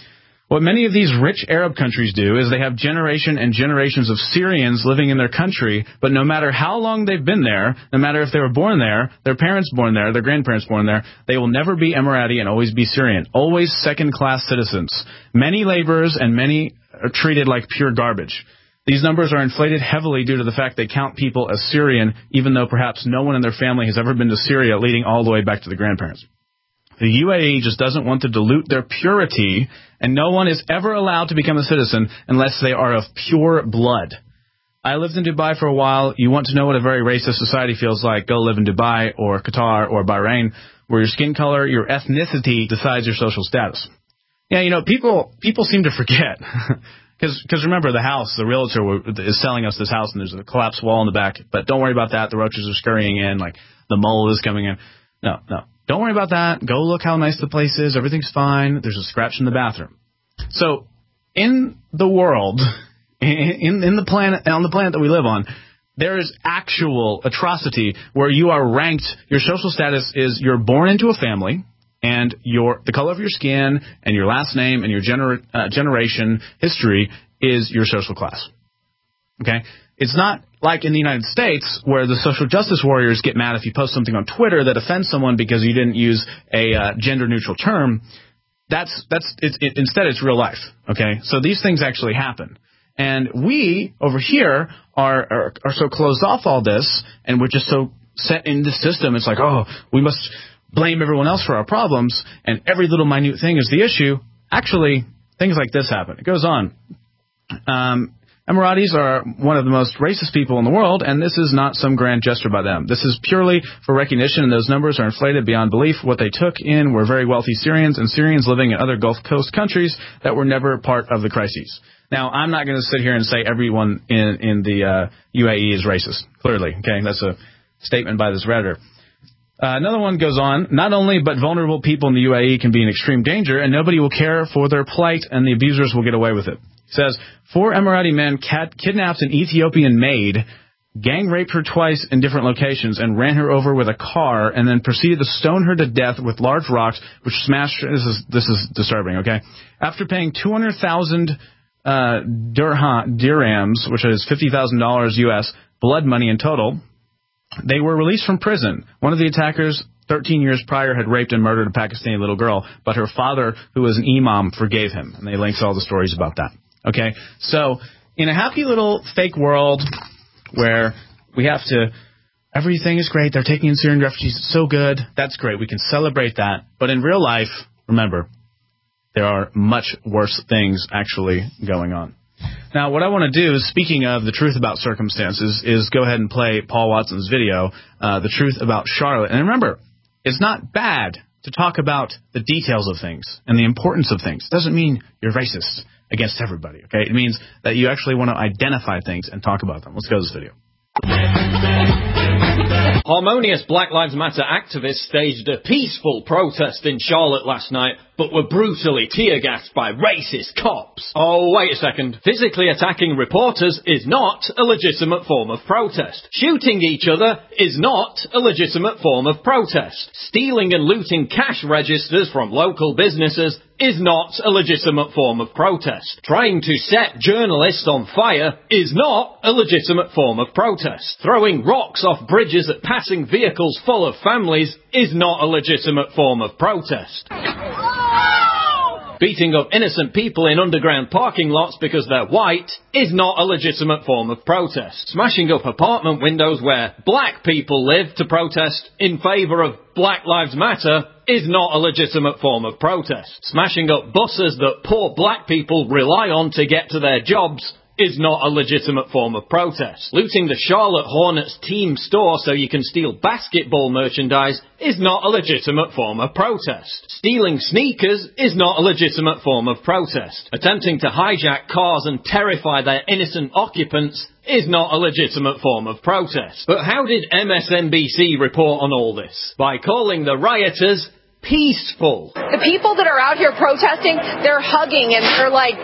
Speaker 15: What many of these rich Arab countries do is they have generation and generations of Syrians living in their country, but no matter how long they've been there, no matter if they were born there, their parents born there, their grandparents born there, they will never be Emirati and always be Syrian. Always second-class citizens. Many laborers and many are treated like pure garbage. These numbers are inflated heavily due to the fact they count people as Syrian, even though perhaps no one in their family has ever been to Syria, leading all the way back to the grandparents. The UAE just doesn't want to dilute their purity, and no one is ever allowed to become a citizen unless they are of pure blood. I lived in Dubai for a while. You want to know what a very racist society feels like, go live in Dubai or Qatar or Bahrain, where your skin color, your ethnicity decides your social status. Yeah, you know, people seem to forget. Because remember, the realtor is selling us this house, and there's a collapsed wall in the back. But don't worry about that. The roaches are scurrying in, like the mole is coming in. No. Don't worry about that. Go look how nice the place is. Everything's fine. There's a scratch in the bathroom. So in the world, in the planet, on the planet that we live on, there is actual atrocity where you are ranked. Your social status is you're born into a family, and the color of your skin and your last name and your generation history is your social class. Okay? It's not like in the United States where the social justice warriors get mad if you post something on Twitter that offends someone because you didn't use a gender-neutral term. Instead, it's real life. Okay? So these things actually happen. And we, over here, are so closed off all this, and we're just so set in the system. It's like, oh, we must blame everyone else for our problems, and every little minute thing is the issue. Actually, things like this happen. It goes on. Emiratis are one of the most racist people in the world, and this is not some grand gesture by them. This is purely for recognition, and those numbers are inflated beyond belief. What they took in were very wealthy Syrians and Syrians living in other Gulf Coast countries that were never part of the crises. Now, I'm not going to sit here and say everyone in the UAE is racist. Clearly, okay? That's a statement by this Redditor. Another one goes on, not only but vulnerable people in the UAE can be in extreme danger, and nobody will care for their plight, and the abusers will get away with it. It says, 4 Emirati men kidnapped an Ethiopian maid, gang raped her twice in different locations, and ran her over with a car, and then proceeded to stone her to death with large rocks, which smashed. This is disturbing, okay? After paying 200,000 dirhams, which is $50,000 U.S., blood money in total, they were released from prison. One of the attackers, 13 years prior, had raped and murdered a Pakistani little girl, but her father, who was an imam, forgave him. And they linked all the stories about that. Okay? So, in a happy little fake world where we have to, everything is great, they're taking in Syrian refugees, it's so good, that's great, we can celebrate that. But in real life, remember, there are much worse things actually going on. Now, what I want to do, speaking of the truth about circumstances, is go ahead and play Paul Watson's video, The Truth About Charlotte. And remember, it's not bad to talk about the details of things and the importance of things. It doesn't mean you're racist against everybody, okay? It means that you actually want to identify things and talk about them. Let's go to this video.
Speaker 1: Harmonious Black Lives Matter activists staged a peaceful protest in Charlotte last night, but were brutally tear-gassed by racist cops. Oh, wait a second. Physically attacking reporters is not a legitimate form of protest. Shooting each other is not a legitimate form of protest. Stealing and looting cash registers from local businesses is not a legitimate form of protest. Trying to set journalists on fire is not a legitimate form of protest. Throwing rocks off bridges at passing vehicles full of families is not a legitimate form of protest. Beating up innocent people in underground parking lots because they're white is not a legitimate form of protest. Smashing up apartment windows where black people live to protest in favour of Black Lives Matter is not a legitimate form of protest. Smashing up buses that poor black people rely on to get to their jobs is not a legitimate form of protest. Looting the Charlotte Hornets team store so you can steal basketball merchandise is not a legitimate form of protest. Stealing sneakers is not a legitimate form of protest. Attempting to hijack cars and terrify their innocent occupants is not a legitimate form of protest. But how did MSNBC report on all this? By calling the rioters peaceful.
Speaker 5: The people that are out here protesting, they're hugging and they're like,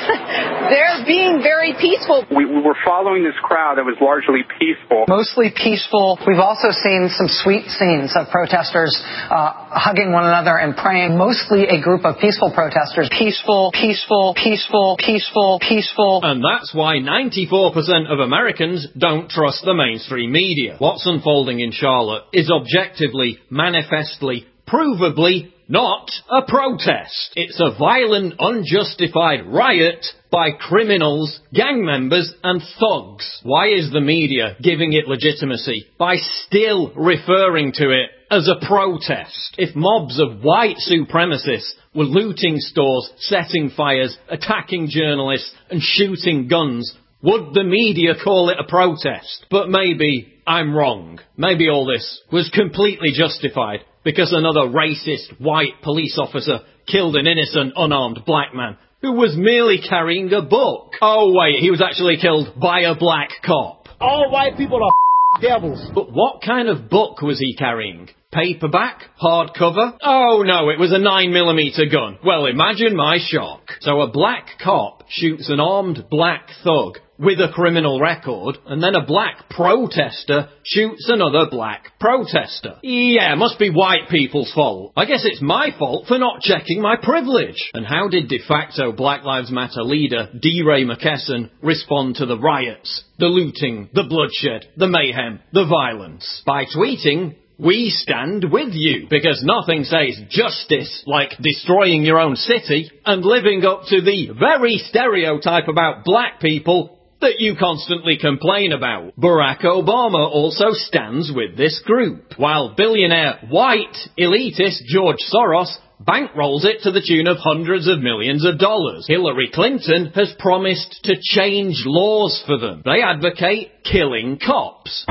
Speaker 5: they're being very peaceful.
Speaker 4: We were following this crowd that was largely peaceful.
Speaker 6: Mostly peaceful. We've also seen some sweet scenes of protesters hugging one another and praying. Mostly a group of peaceful protesters. Peaceful, peaceful, peaceful, peaceful, peaceful.
Speaker 1: And that's why 94% of Americans don't trust the mainstream media. What's unfolding in Charlotte is objectively, manifestly, provably not a protest. It's a violent, unjustified riot by criminals, gang members, and thugs. Why is the media giving it legitimacy? By still referring to it as a protest. If mobs of white supremacists were looting stores, setting fires, attacking journalists, and shooting guns, would the media call it a protest? But maybe I'm wrong. Maybe all this was completely justified because another racist white police officer killed an innocent unarmed black man who was merely carrying a book. Oh wait, he was actually killed by a black cop.
Speaker 13: All white people are devils.
Speaker 1: But what kind of book was he carrying? Paperback? Hardcover? Oh no, it was a 9mm gun. Well, imagine my shock. So a black cop shoots an armed black thug with a criminal record, and then a black protester shoots another black protester. Yeah, must be white people's fault. I guess it's my fault for not checking my privilege. And how did de facto Black Lives Matter leader DeRay McKesson respond to the riots, the looting, the bloodshed, the mayhem, the violence? By tweeting, "We stand with you," because nothing says justice like destroying your own city and living up to the very stereotype about black people that you constantly complain about. Barack Obama also stands with this group, while billionaire white elitist George Soros bankrolls it to the tune of hundreds of millions of dollars. Hillary Clinton has promised to change laws for them. They advocate killing cops.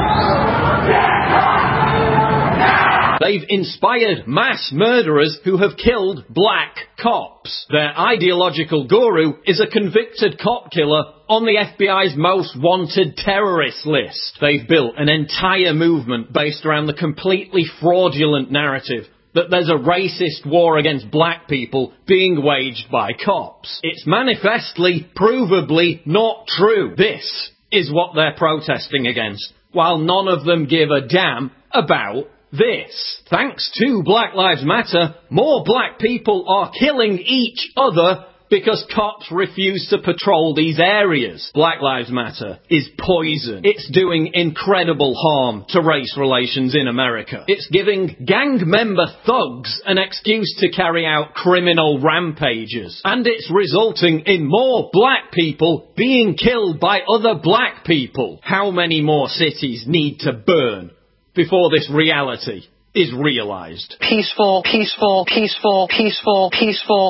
Speaker 1: They've inspired mass murderers who have killed black cops. Their ideological guru is a convicted cop killer on the FBI's most wanted terrorist list. They've built an entire movement based around the completely fraudulent narrative that there's a racist war against black people being waged by cops. It's manifestly, provably not true. This is what they're protesting against, while none of them give a damn about this. Thanks to Black Lives Matter, more black people are killing each other because cops refuse to patrol these areas. Black Lives Matter is poison. It's doing incredible harm to race relations in America. It's giving gang member thugs an excuse to carry out criminal rampages. And it's resulting in more black people being killed by other black people. How many more cities need to burn before this reality is realized?
Speaker 6: Peaceful, peaceful, peaceful, peaceful, peaceful.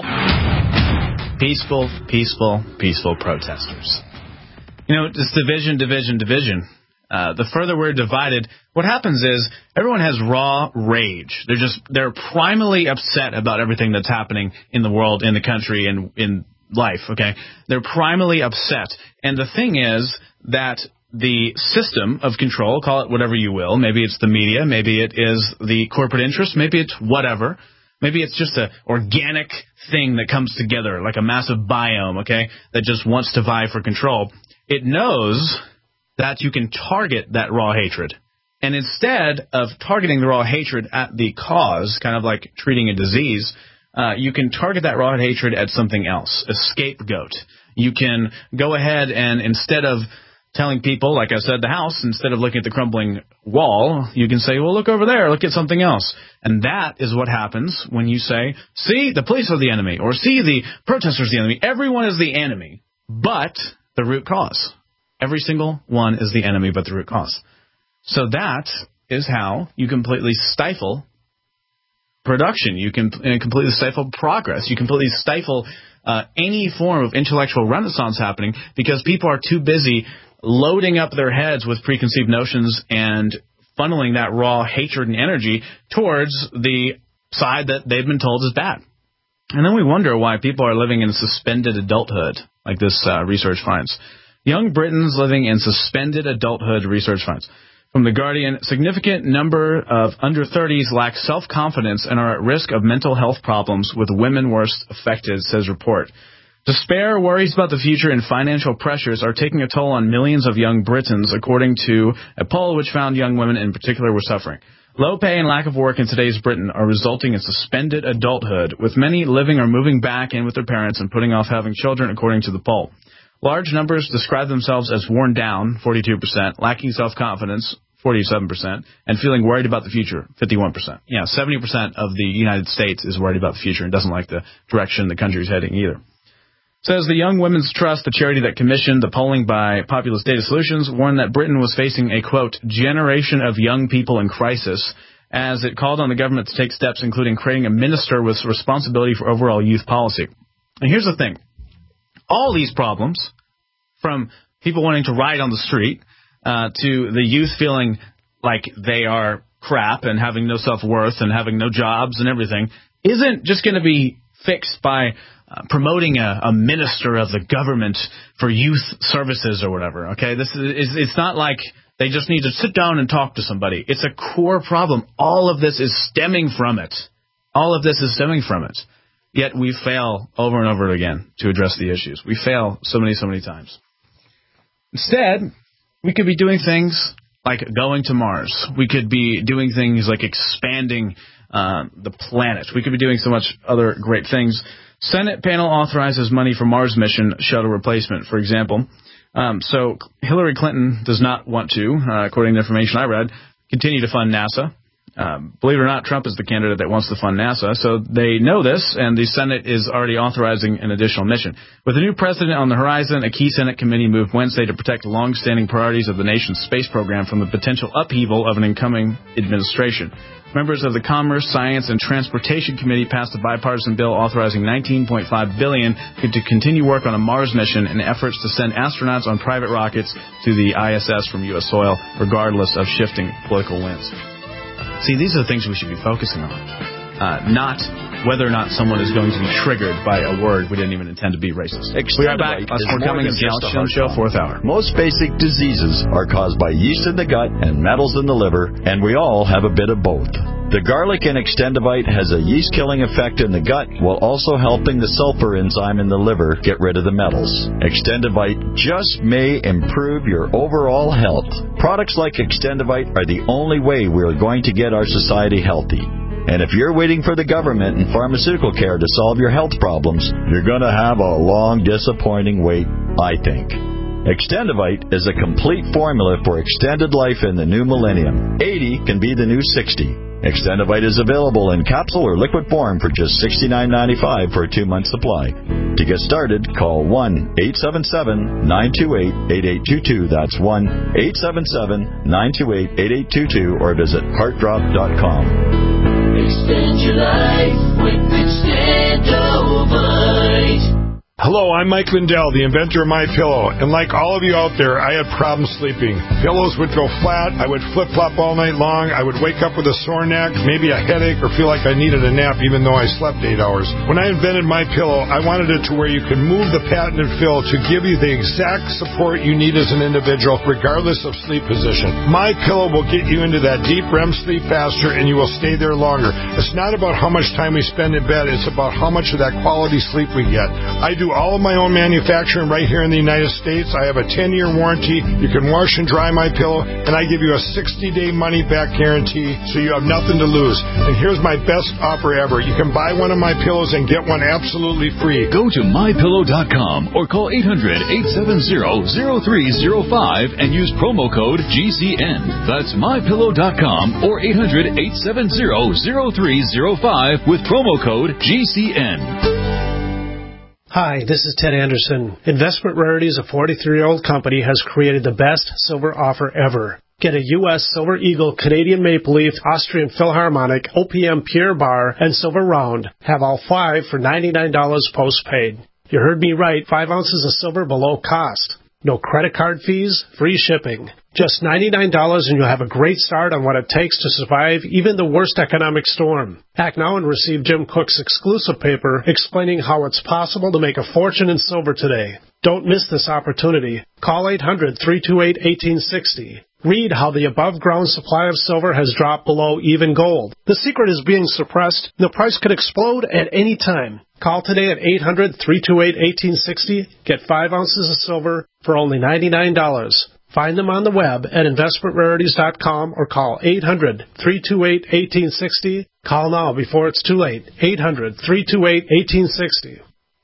Speaker 15: Peaceful, peaceful, peaceful protesters. You know, it's division, division, division. The further we're divided, what happens is everyone has raw rage. They're primally upset about everything that's happening in the world, in the country, and in life, okay? They're primally upset. And the thing is that the system of control, call it whatever you will, maybe it's the media, maybe it is the corporate interest, maybe it's whatever, maybe it's just an organic thing that comes together like a massive biome, okay, that just wants to vie for control. It knows that you can target that raw hatred. And instead of targeting the raw hatred at the cause, kind of like treating a disease, you can target that raw hatred at something else, a scapegoat. You can go ahead and instead of telling people, like I said, the house, instead of looking at the crumbling wall, you can say, well, look over there, look at something else. And that is what happens when you say, see, the police are the enemy, or see, the protesters are the enemy. Everyone is the enemy, but the root cause. Every single one is the enemy, but the root cause. So that is how you completely stifle production. You can completely stifle progress. You completely stifle any form of intellectual renaissance happening because people are too busy loading up their heads with preconceived notions and funneling that raw hatred and energy towards the side that they've been told is bad. And then we wonder why people are living in suspended adulthood, like this research finds. Young Britons living in suspended adulthood, research finds. From The Guardian, significant number of under 30s lack self-confidence and are at risk of mental health problems, with women worst affected, says report. Despair, worries about the future, and financial pressures are taking a toll on millions of young Britons, according to a poll which found young women in particular were suffering. Low pay and lack of work in today's Britain are resulting in suspended adulthood, with many living or moving back in with their parents and putting off having children, according to the poll. Large numbers describe themselves as worn down, 42%, lacking self-confidence, 47%, and feeling worried about the future, 51%. Yeah, 70% of the United States is worried about the future and doesn't like the direction the country is heading either. Says the Young Women's Trust, the charity that commissioned the polling by Populous Data Solutions, warned that Britain was facing a, quote, generation of young people in crisis, as it called on the government to take steps including creating a minister with responsibility for overall youth policy. And here's the thing. All these problems, from people wanting to ride on the street, to the youth feeling like they are crap and having no self-worth and having no jobs and everything, isn't just going to be fixed by promoting a minister of the government for youth services or whatever, okay? It's not like they just need to sit down and talk to somebody. It's a core problem. All of this is stemming from it. Yet we fail over and over again to address the issues. We fail so many times. Instead, we could be doing things like going to Mars. We could be doing things like expanding the planet. We could be doing so much other great things. Senate panel authorizes money for Mars mission shuttle replacement, for example. So Hillary Clinton does not want to, according to the information I read, continue to fund NASA. Believe it or not, Trump is the candidate that wants to fund NASA, so they know this, and the Senate is already authorizing an additional mission. With a new president on the horizon, a key Senate committee moved Wednesday to protect long-standing priorities of the nation's space program from the potential upheaval of an incoming administration. Members of the Commerce, Science, and Transportation Committee passed a bipartisan bill authorizing $19.5 billion to continue work on a Mars mission in efforts to send astronauts on private rockets to the ISS from U.S. soil, regardless of shifting political winds. See, these are the things we should be focusing on, not whether or not someone is going to be triggered by a word we didn't even intend to be racist. We are back. We're coming in the Alex Jones Show, 4th hour.
Speaker 7: Most basic diseases are caused by yeast in the gut and metals in the liver, and we all have a bit of both. The garlic in Extendivite has a yeast-killing effect in the gut while also helping the sulfur enzyme in the liver get rid of the metals. Extendivite just may improve your overall health. Products like Extendivite are the only way we are going to get our society healthy. And if you're waiting for the government and pharmaceutical care to solve your health problems, you're going to have a long, disappointing wait, I think. Extendivite is a complete formula for extended life in the new millennium. 80 can be the new 60. Extendivite is available in capsule or liquid form for just $69.95 for a 2-month supply. To get started, call 1-877-928-8822. That's 1-877-928-8822 or visit heartdrop.com.
Speaker 8: Extend your life with Extendivite.
Speaker 20: Hello, I'm Mike Lindell, the inventor of MyPillow, and like all of you out there, I had problems sleeping. Pillows would go flat, I would flip-flop all night long, I would wake up with a sore neck, maybe a headache, or feel like I needed a nap even though I slept 8 hours. When I invented MyPillow, I wanted it to where you could move the patented fill to give you the exact support you need as an individual, regardless of sleep position. MyPillow will get you into that deep REM sleep faster, and you will stay there longer. It's not about how much time we spend in bed, it's about how much of that quality sleep we get. I do all of my own manufacturing right here in the United States. I have a 10-year warranty. You can wash and dry my pillow, and I give you a 60-day money-back guarantee, so you have nothing to lose. And here's my best offer ever. You can buy one of my pillows and get one absolutely free.
Speaker 21: Go to MyPillow.com or call 800-870-0305 and use promo code GCN. That's MyPillow.com or 800-870-0305 with promo code GCN.
Speaker 22: Hi, this is Ted Anderson. Investment Rarities, a 43-year-old company, has created the best silver offer ever. Get a U.S. Silver Eagle, Canadian Maple Leaf, Austrian Philharmonic, OPM Pure Bar, and Silver Round. Have all 5 for $99 postpaid. You heard me right, 5 ounces of silver below cost. No credit card fees, free shipping. Just $99 and you'll have a great start on what it takes to survive even the worst economic storm. Act now and receive Jim Cook's exclusive paper explaining how it's possible to make a fortune in silver today. Don't miss this opportunity. Call 800-328-1860. Read how the above-ground supply of silver has dropped below even gold. The secret is being suppressed. The price could explode at any time. Call today at 800-328-1860. Get 5 ounces of silver for only $99. Find them on the web at investmentrarities.com or call 800-328-1860. Call now before it's too late. 800-328-1860.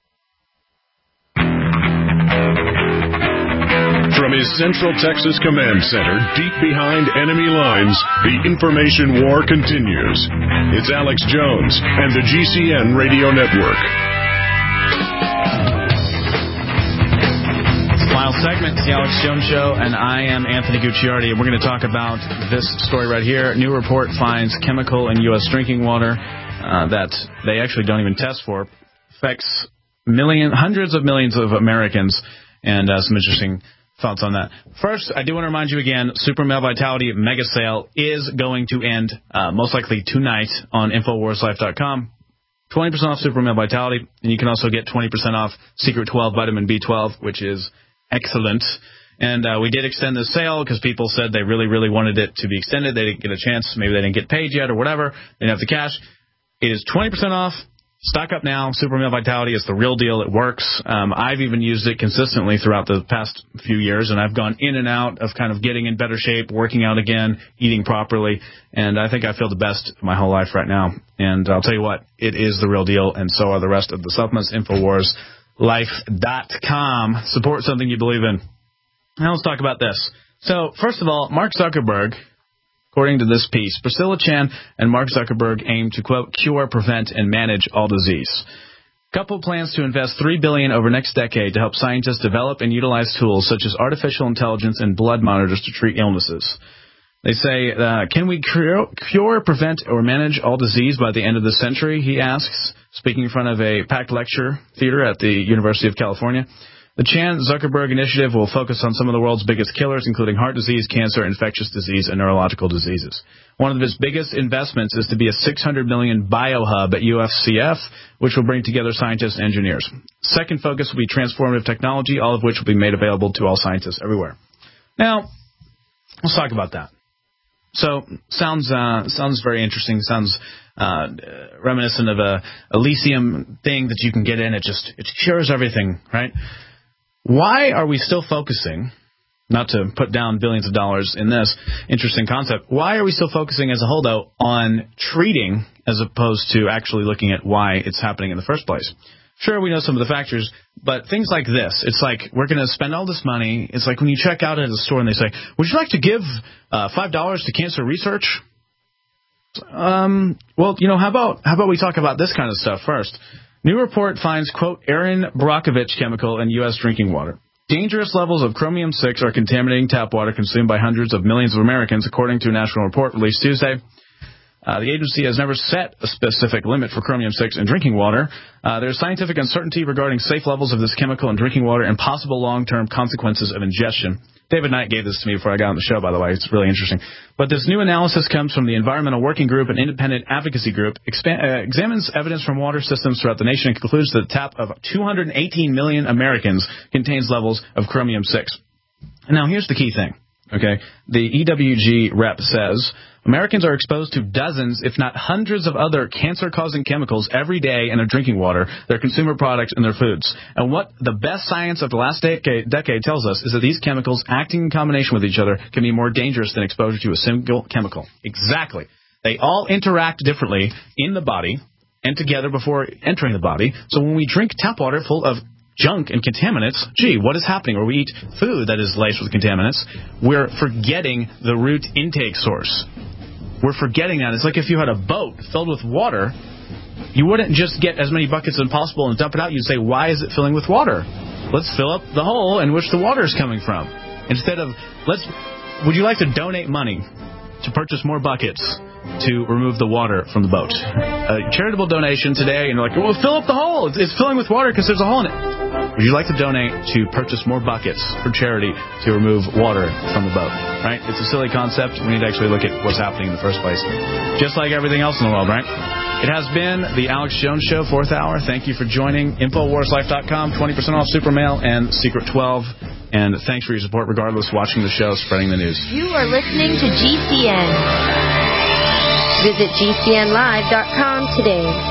Speaker 3: From his Central Texas Command Center, deep behind enemy lines, the information war continues. It's Alex Jones and the GCN Radio Network.
Speaker 15: Final segment, it's the Alex Jones Show, and I am Anthony Gucciardi, and we're going to talk about this story right here. New report finds chemical in U.S. drinking water that they actually don't even test for. Affects hundreds of millions of Americans, and some interesting thoughts on that. First, I do want to remind you again, Super Male Vitality Mega Sale is going to end most likely tonight on InfoWarsLife.com. 20% off Super Male Vitality, and you can also get 20% off Secret 12 Vitamin B12, which is excellent. And we did extend the sale because people said they really, really wanted it to be extended. They didn't get a chance. Maybe they didn't get paid yet or whatever. They didn't have the cash. It is 20% off. Stock up now. Super Male Vitality is the real deal. It works. I've even used it consistently throughout the past few years, and I've gone in and out of kind of getting in better shape, working out again, eating properly, and I think I feel the best my whole life right now. And I'll tell you what, it is the real deal, and so are the rest of the supplements. InfoWarsLife.com. Support something you believe in. Now let's talk about this. So, first of all, Mark Zuckerberg, according to this piece, Priscilla Chan and Mark Zuckerberg aim to, quote, cure, prevent, and manage all disease. Couple plans to invest $3 billion over next decade to help scientists develop and utilize tools such as artificial intelligence and blood monitors to treat illnesses. They say, can we cure, prevent, or manage all disease by the end of the century, he asks, speaking in front of a packed lecture theater at the University of California. The Chan-Zuckerberg initiative will focus on some of the world's biggest killers, including heart disease, cancer, infectious disease, and neurological diseases. One of its biggest investments is to be a $600 million biohub at UCSF, which will bring together scientists and engineers. Second focus will be transformative technology, all of which will be made available to all scientists everywhere. Now, let's talk about that. So, sounds very interesting. Sounds reminiscent of a Elysium thing that you can get in. It cures everything, right? Why are we still focusing, not to put down billions of dollars in this interesting concept, why are we still focusing as a whole, though, on treating as opposed to actually looking at why it's happening in the first place? Sure, we know some of the factors, but things like this, it's like we're going to spend all this money. It's like when you check out at a store and they say, would you like to give $5 to cancer research? Well, how about we talk about this kind of stuff first? New report finds, quote, Erin Brockovich chemical in U.S. drinking water. Dangerous levels of chromium-6 are contaminating tap water consumed by hundreds of millions of Americans, according to a national report released Tuesday. The agency has never set a specific limit for chromium-6 in drinking water. There's scientific uncertainty regarding safe levels of this chemical in drinking water and possible long-term consequences of ingestion. David Knight gave this to me before I got on the show, by the way. It's really interesting. But this new analysis comes from the Environmental Working Group, an independent advocacy group, examines evidence from water systems throughout the nation and concludes that the tap of 218 million Americans contains levels of chromium-6. And now here's the key thing. Okay, the EWG rep says Americans are exposed to dozens, if not hundreds, of other cancer-causing chemicals every day in their drinking water, their consumer products, and their foods. And what the best science of the last decade tells us is that these chemicals, acting in combination with each other, can be more dangerous than exposure to a single chemical. Exactly. They all interact differently in the body and together before entering the body. So when we drink tap water full of junk and contaminants, what is happening? Or we eat food that is laced with contaminants, we're forgetting the root intake source. We're forgetting that. It's like if you had a boat filled with water, you wouldn't just get as many buckets as possible and dump it out. You'd say, why is it filling with water? Let's fill up the hole in which the water is coming from. Instead of, would you like to donate money to purchase more buckets to remove the water from the boat? A charitable donation today, and you're like, well, fill up the hole. It's filling with water because there's a hole in it. Would you like to donate to purchase more buckets for charity to remove water from the boat? Right? It's a silly concept. We need to actually look at what's happening in the first place. Just like everything else in the world, right? It has been the Alex Jones Show, 4th hour. Thank you for joining. InfoWarsLife.com, 20% off Super Male and Secret 12 And thanks for your support, regardless, watching the show, spreading the news.
Speaker 9: You are listening to GCN. Visit GCNlive.com today.